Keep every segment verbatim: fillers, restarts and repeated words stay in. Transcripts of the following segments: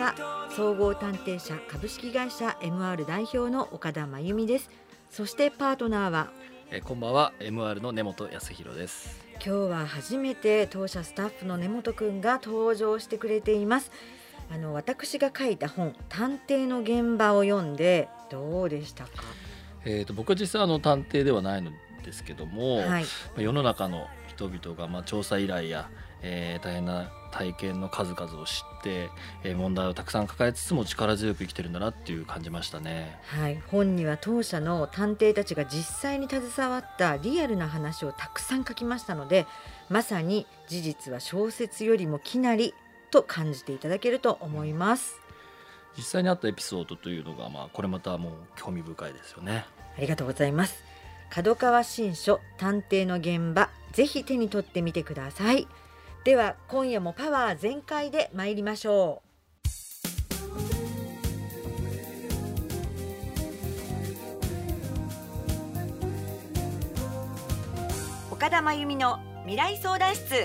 は総合探偵社株式会社 エムアール 代表の岡田真由美です。そしてパートナーはえこんばんは エムアール の根本康弘です。 今日は初めて当社スタッフの根本くんが登場してくれています。あの私が書いた本探偵の現場を読んでどうでしたか？ えー、と僕は実際あの探偵ではないのですけども、 はい、 世の中の人々がまあ調査依頼や、えー、大変な体験の数々を知って、えー、問題をたくさん抱えつつも力強く生きてるんだなっていう感じましたね。 はい、本には当社の探偵たちが実際に携わったリアルな話をたくさん書きましたので、まさに事実は小説よりも奇なりと感じていただけると思います。 実際にあったエピソードというのが、まあ、これまたもう興味深いですよね。 ありがとうございます。角川新書探偵の現場、ぜひ手に取ってみてください。では今夜もパワー全開で参りましょう。岡田真由美の未来相談室。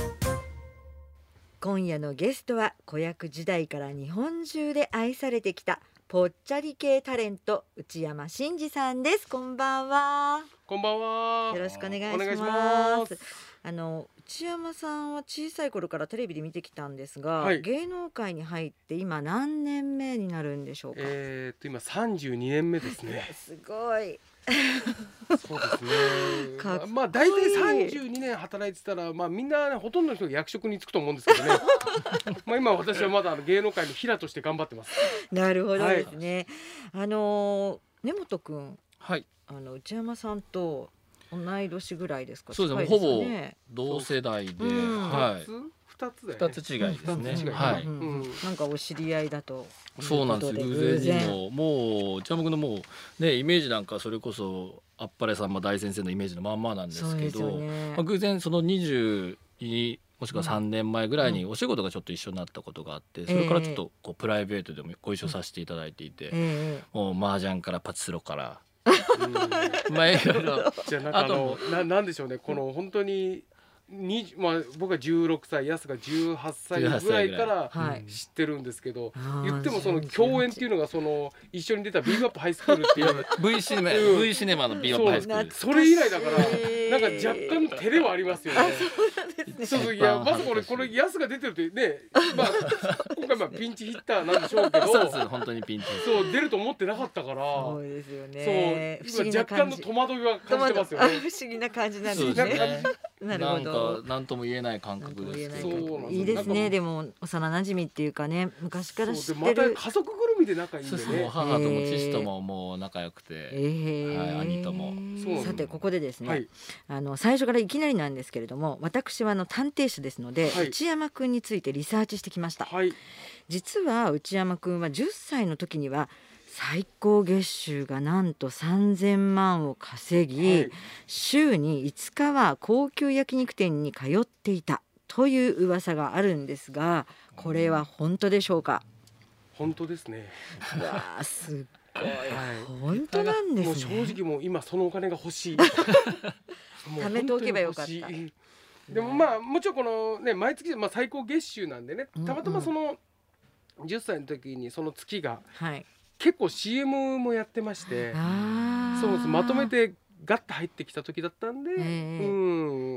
今夜のゲストは子役時代から日本中で愛されてきたぽっちゃり系タレント内山信二さんです。こんばんは。 こんばんは。 よろしくお願いします。 お願いします。 あの内山さんは小さい頃からテレビで見てきたんですが、 はい、 芸能界に入って今何年目になるんでしょうか？ えー、っと今さんじゅうにねんめですね。 すごい。 そうですね。 かっこいい。 まあ大体さんじゅうにねん働いてたら、まあみんな、ね、ほとんどの人が役職に就くと思うんですけどね。まあ今私はまだあの芸能界の平として頑張ってます。 なるほどですね。はい、あの根本くん、 はい、 あの内山さんと同い年ぐらいですか？ そうですね、ほぼ同世代で、 はい、ふたつだよね。 ふたつ違いですね。 はい、うん、なんかお知り合いだと。 そうなんですよ。偶然にももう内山君のもうねイメージなんかそれこそあっぱれさんま大先生のイメージのまんまなんですけど、ね、まあ、偶然そのにじゅうにもしくはさんねんまえぐらいにお仕事がちょっと一緒になったことがあって、それからちょっとこうプライベートでもご一緒させていただいていて、えー、もう麻雀からパチスロからまあいろいろ、 じゃあなんかあのななんでしょうね、この本当にに、まあ、僕はじゅうろくさい、やすがじゅうはっさいぐらいから知ってるんですけど、はい、言ってもその共演っていうのがその一緒に出たビーバップハイスクールっていう V シネマ、うん、V シネマのビーバップハイスクール、 そ, それ以来だからなんか若干照れはありますよね。そうそう、いやまずこれこれやすが出てるってね、まあ今回まあピンチヒッターなんでしょうけど、 そうです、本当にピンチ、 そう出ると思ってなかったから、 そうですよね。 そう今若干の戸惑いは感じてますよね。 不思議な感じなんですね。なるほど。 なんか何とも言えない感覚ですけど、 いいですね。でも幼馴染っていうかね、昔から知ってる、 また家族ぐるみで仲いいんでね。 そうそう、母とも父とももう仲良くて、えーはい、兄とも。 さてここでですね、 はい、 あの最初からいきなりなんですけれども、私はあの探偵士ですので、はい、内山くんについてリサーチしてきました。はい、実は内山くんはじゅっさいの時には最高月収がなんとさんぜんまんを稼ぎ、はい、週にいつかは高級焼肉店に通っていたという噂があるんですが、これは本当でしょうか？ 本当ですね。 うわー、すっごい、はい、本当なんですね。 もう正直もう今そのお金が欲しい。 貯めておけばよかった。 でもまあもちろんこのね毎月、まあ、最高月収なんでね、たまたまそのじゅっさいの時にその月が、はい、結構 シーエム もやってまして、そうです、まとめてガッと入ってきた時だったんで、うん、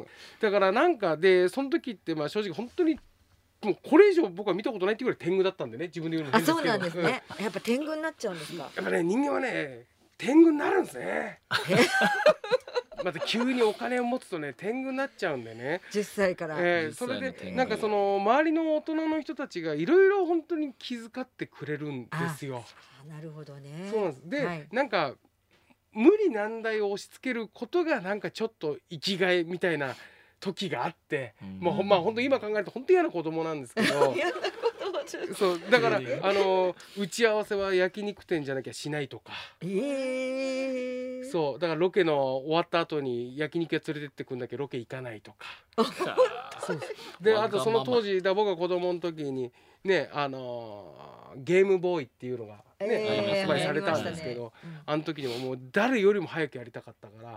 だからなんかでその時ってまあ正直本当にもうこれ以上僕は見たことないっていうぐらい天狗だったんでね、自分で言うの変ですけど。 あ、そうなんですね。やっぱ天狗になっちゃうんですか？ やっぱね、人間はね天狗になるんですね。また急にお金を持つとね天狗になっちゃうんでね、 じゅっさいから、 えー、それでなんかその周りの大人の人たちがいろいろ本当に気遣ってくれるんですよ。 あ、なるほどね。 そうなんです。で、はい、なんか無理難題を押し付けることがなんかちょっと生きがいみたいな時があって、うん、もうまあ本当今考えると本当嫌な子供なんですけどそうだから、えー、あの打ち合わせは焼肉店じゃなきゃしないとか、えー、そうだからロケの終わった後に焼肉屋連れてってくんだけどロケ行かないとかそうで、あとその当時だ僕が子供の時にね、あのー、ゲームボーイっていうのがね、えー、発売されたんですけど、あの時にももう誰よりも早くやりたかったから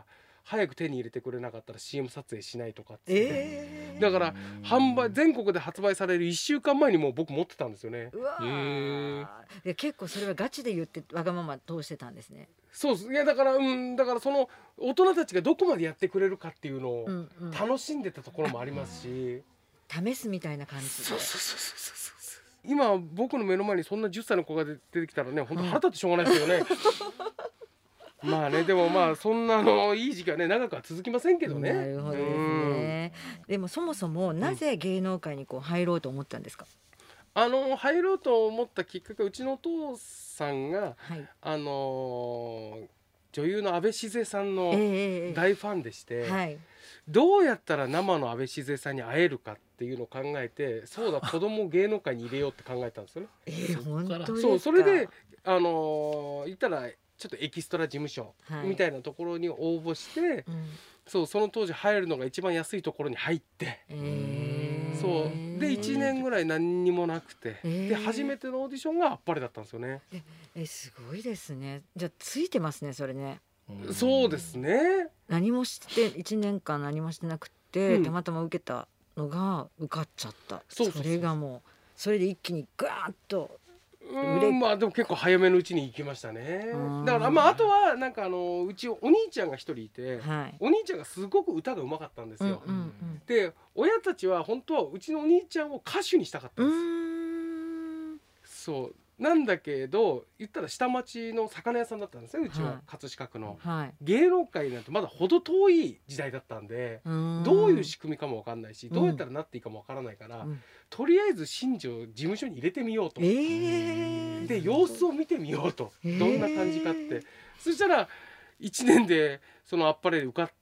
早く手に入れてくれなかったら シーエム 撮影しないとかっつって、えー、だから販売全国で発売されるいっしゅうかんまえにもう僕持ってたんですよね。 うわ、えー、いや結構それはガチで言ってわがまま通してたんですね。 そうです。いやだからうんだからその大人たちがどこまでやってくれるかっていうのを楽しんでたところもありますし、うんうん、試すみたいな感じで。 そうそうそうそうそう。今僕の目の前にそんなじゅっさいの子が出てきたらね本当腹立ってしょうがないですよね。まあね、でもまあそんなのいい時期はね長くは続きませんけどね。 なるほどですね。でもそもそもなぜ芸能界にこう入ろうと思ったんですか？ うん、あの入ろうと思ったきっかけはうちのお父さんが、はい、あのー、女優の安倍静江さんの大ファンでして、えーはい、どうやったら生の安倍静江さんに会えるかっていうのを考えて、そうだ子供を芸能界に入れようって考えたんですよね。 えー、本当ですか？ そう、それであのー、言ったらちょっとエキストラ事務所みたいなところに応募して、はい、うん、そうその当時入るのが一番安いところに入って、えー、そうでいちねんぐらい何にもなくて、えー、で初めてのオーディションがあっぱれだったんですよね。 ええすごいですね。じゃあついてますねそれね。 うん、そうですね。 何もしていちねんかん何もしてなくて、うん、たまたま受けたのが受かっちゃった。そうそうそう、それがもうそれで一気にガーッと。 うん、まあでも結構早めのうちに行きましたね。だからまああとはなんかあのうちお兄ちゃんが一人いて、はい、お兄ちゃんがすごく歌がうまかったんですよ。うんうんうん、で親たちは本当はうちのお兄ちゃんを歌手にしたかったんです。うーん、そうなんだけど言ったら下町の魚屋さんだったんですねうちは、はい、葛飾区の、はい、芸能界なんてまだ程遠い時代だったんで、どういう仕組みかも分かんないし、どうやったらなっていいかも分からないから、うん、とりあえず新庄事務所に入れてみようと、えー、で様子を見てみようと、えー、どんな感じかって、そしたらいちねんでそのあっぱれで受かって、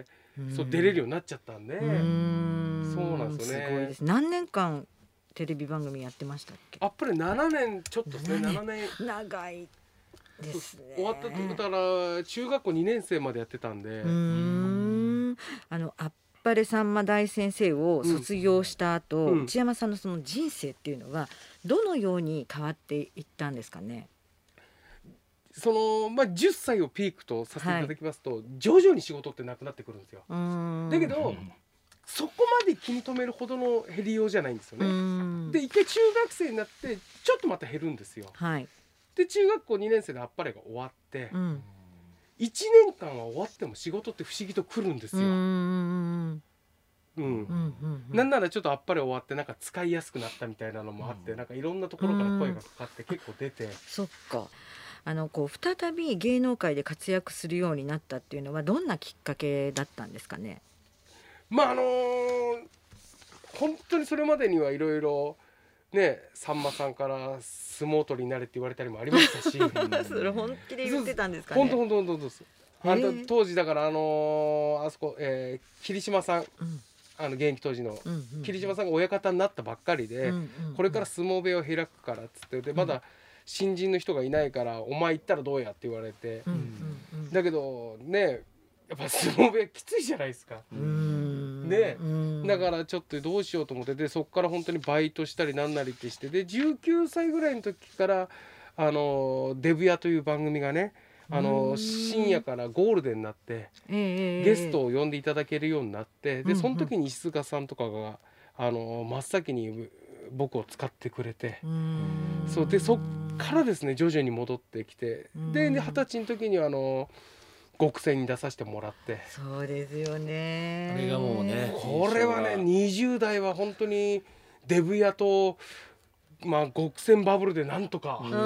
そう出れるようになっちゃったんで、うん、そうなんですよね。 すごいです。何年間テレビ番組やってましたっけ？ あっぱれななねんちょっとですね。ななねん長いですね。 終わったとだから中学校にねん生までやってたんで、うーん、あのあっぱれさんま大先生を卒業した後、うん、内山さんのその人生っていうのはどのように変わっていったんですかね？ そのまあ、じゅっさいをピークとさせていただきますと、はい、徐々に仕事ってなくなってくるんですよ。だけどそこまで気に留めるほどの減りようじゃないんですよね。で一回中学生になってちょっとまた減るんですよ。はい、で中学校にねん生であっぱれが終わって、うん、いちねんかんは終わっても仕事って不思議と来るんですよ。うんうん、なんならちょっとあっぱれ終わってなんか使いやすくなったみたいなのもあって、うん、なんかいろんなところから声がかかって結構出て、 そっか、あのこう再び芸能界で活躍するようになったっていうのはどんなきっかけだったんですかね？ まああのー、本当にそれまでにはいろいろね、さんまさんから相撲取りになれって言われたりもありましたしそれ本気で言ってたんですかね？ 本当本当本当です。あの当時だからあのー、あそこ、えー、霧島さん、うん、あの現役当時の、うんうん、霧島さんが親方になったばっかりで、うんうんうん、これから相撲部屋を開くからっつってでまだ新人の人がいないからお前行ったらどうやって言われて、うんうんうん、だけどねやっぱ相撲部屋きついじゃないですか。うんね、だからちょっとどうしようと思ってでそこから本当にバイトしたりなんなりってしてでじゅうきゅうさいぐらいの時からあのデブ屋という番組がねあの深夜からゴールデンになって、えー、ゲストを呼んでいただけるようになってでその時に石塚さんとかがあの真っ先に僕を使ってくれてそうでそっからですね徐々に戻ってきてで二十歳の時にはあの極戦に出させてもらってそうですよね。 あれがもうねこれはねにじゅう代は本当にデブ屋とまあ極戦バブルでなんとかあ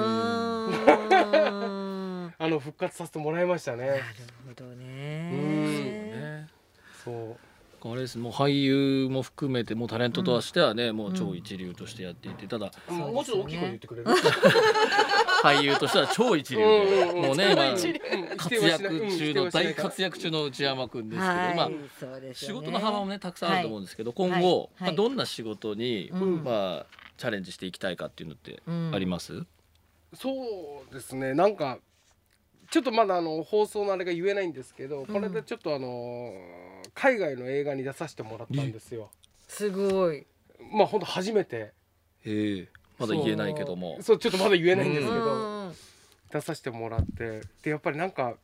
の復活させてもらいましたね。 なるほどね。うんそうあれですもう俳優も含めてもうタレントとしてはね、うん、もう超一流としてやっていてただ、 うん、もうちょっと大きい声言ってくれる俳優としては超一流で、うんうん、もうね、まあ、活躍中の大活躍中の内山くんですけど、はいまあそうですよね、仕事の幅もねたくさんあると思うんですけど、はい、今後、はいまあ、どんな仕事に、うんまあ、チャレンジしていきたいかっていうのってあります？うん、 そうですねなんかちょっとまだあの放送のあれが言えないんですけど、うん、これでちょっとあの海外の映画に出させてもらったんですよ。 すごい。 まあ本当初めて。 へえ。まだ言えないけども。 そうちょっとまだ言えないんですけど、出させてもらってでやっぱりなんか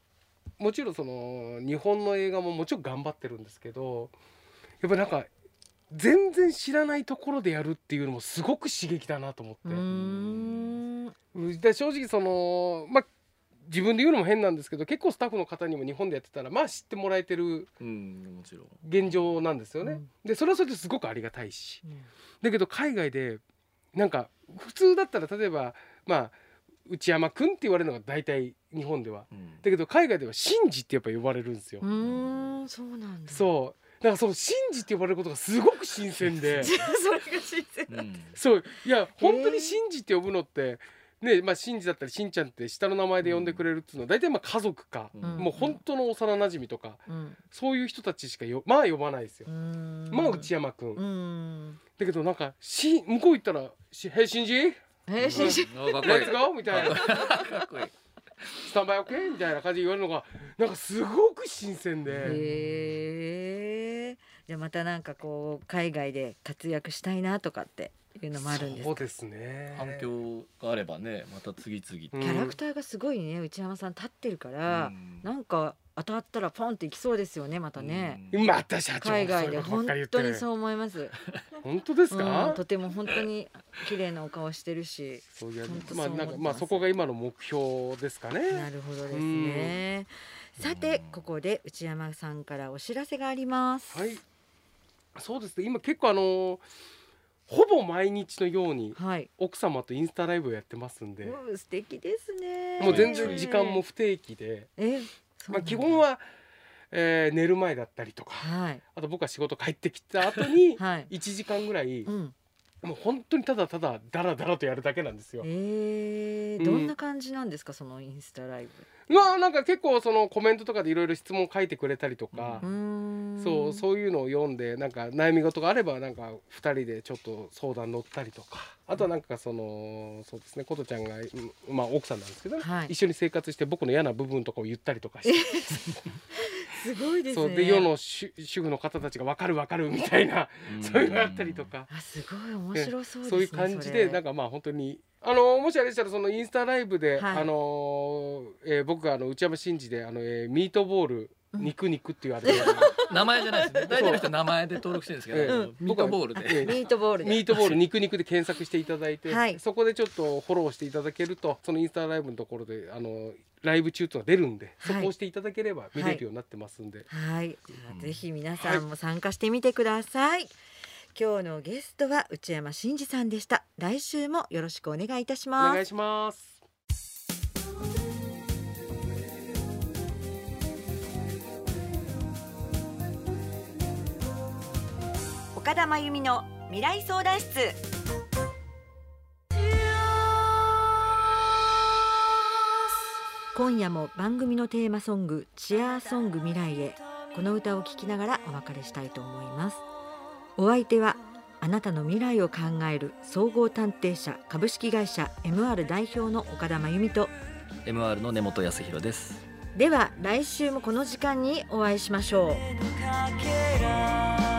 もちろんその日本の映画ももちろん頑張ってるんですけど、やっぱなんか全然知らないところでやるっていうのもすごく刺激だなと思って。うーんで正直そのまあ自分で言うのも変なんですけど、結構スタッフの方にも日本でやってたらまあ知ってもらえてる現状なんですよね、うん、でそれはそれですごくありがたいし、うん、だけど海外でなんか普通だったら例えばまあ内山くんって言われるのが大体日本では、うん、だけど海外ではシンジってやっぱ呼ばれるんですよ。 うーんそうなんだ。 そうだからそのシンジって呼ばれることがすごく新鮮でそれが新鮮なんだ、うん、 そういや本当にシンジって呼ぶのってね、まあ、シンジだったりしんちゃんって下の名前で呼んでくれるっていうのは大体まあ家族か、うん、もう本当の幼なじみとか、うん、そういう人たちしかよまあ呼ばないですよ。まあ内山くん、うん、だけどなんかし向こう行ったら「へいシンジへいシンジレッツゴー」みたいなかっこいいスタンバイオッケーみたいな感じで言われるのがなんかすごく新鮮で。 へーじゃあまたなんかこう海外で活躍したいなとかっていうのもあるんですか。 そうですね。 反響があればねまた次々 キャラクターがすごいね内山さん立ってるから、うん、なんか当たったらポンっていきそうですよねまたね、 うん、また社長海外で本当にそう思います本当ですか、 うん、とても本当に綺麗なお顔してるしそうやまあなんかまあそこが今の目標ですかね。 なるほどですね、うん、さてここで内山さんからお知らせがあります。 はいそうですね今結構あのーほぼ毎日のように奥様とインスタライブをやってますんで、はい、 素敵ですね。 もう全然時間も不定期で、えまあ、基本は、えー、寝る前だったりとか、はい、あと僕は仕事帰ってきた後にいちじかんぐらい、はいうんもう本当にただただダラダラとやるだけなんですよ。 えー、どんな感じなんですか、うん、そのインスタライブ。 まあなんか結構そのコメントとかでいろいろ質問書いてくれたりとか、うん、そうそういうのを読んでなんか悩み事があればなんかふたりでちょっと相談乗ったりとか、あとはなんかそのそうですね琴ちゃんがまあ奥さんなんですけどね、はい、一緒に生活して僕の嫌な部分とかを言ったりとかしてすごいですね。 そうで世の主婦の方たちが分かる分かるみたいなそういうのがあったりとか、 あすごい面白そうですね。 そういう感じでなんかまあ本当にあのもしあれでしたらそのインスタライブで、はい、あのえー、僕があの内山信二であの、えー、ミートボール肉肉っていうあれで名前じゃないですね。大体の人名前で登録してるんですけど、うん、ミートボールで、 えー、ミートボールでミートボール肉肉で検索していただいて、はい、そこでちょっとフォローしていただけるとそのインスタライブのところであのライブ中とか出るんで、はい、そこを押していただければ見れるようになってますんで、 はい、はい、ぜひ皆さんも参加してみてください、はい、今日のゲストは内山信二さんでした。来週もよろしくお願いいたします。 お願いします。 岡田真由美の未来相談室。今夜も番組のテーマソングチアーソング未来へ、この歌を聴きながらお別れしたいと思います。お相手はあなたの未来を考える総合探偵社株式会社 エムアール 代表の岡田真由美とエムアール の根本康弘です。 では来週もこの時間にお会いしましょう。